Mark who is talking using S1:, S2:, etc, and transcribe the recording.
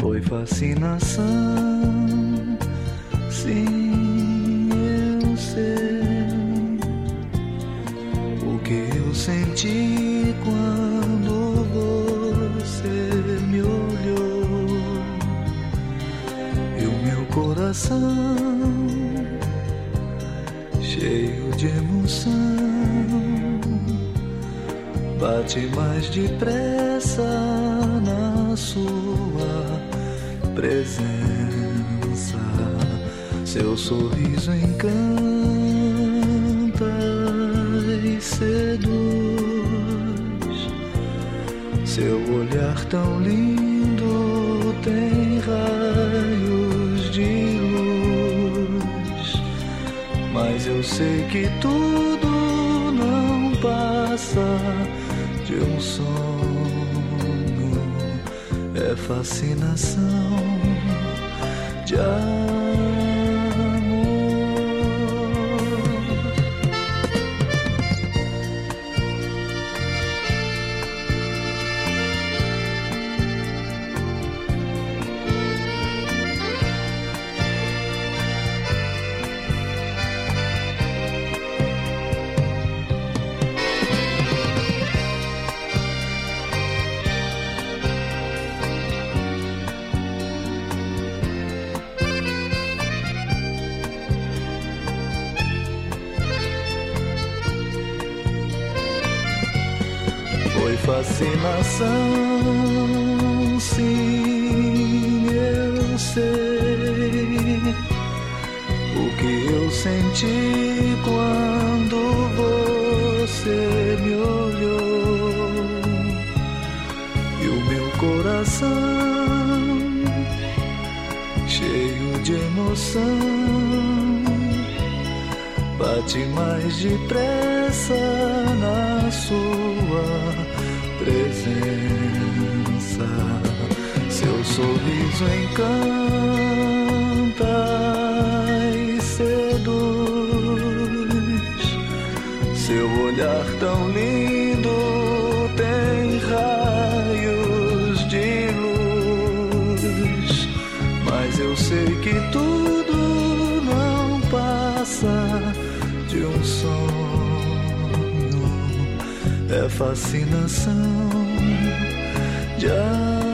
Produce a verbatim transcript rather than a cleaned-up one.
S1: Foi fascinação, sim, eu sei o que eu senti quando você me olhou, e o meu coração cheio de emoção bate mais depressa na sua presença. Seu sorriso encanta e seduz, seu olhar tão lindo tem raios de luz, mas eu sei que tudo não passa de um sonho, é fascinação de amor. Foi fascinação, sim, eu sei o que eu senti quando você me olhou, e o meu coração cheio de emoção bate mais depressa na sua presença. Seu sorriso encanta e seduz, seu olhar tão lindo tem raios de luz, mas eu sei que tudo não passa de um sonho, é fascinação de amor.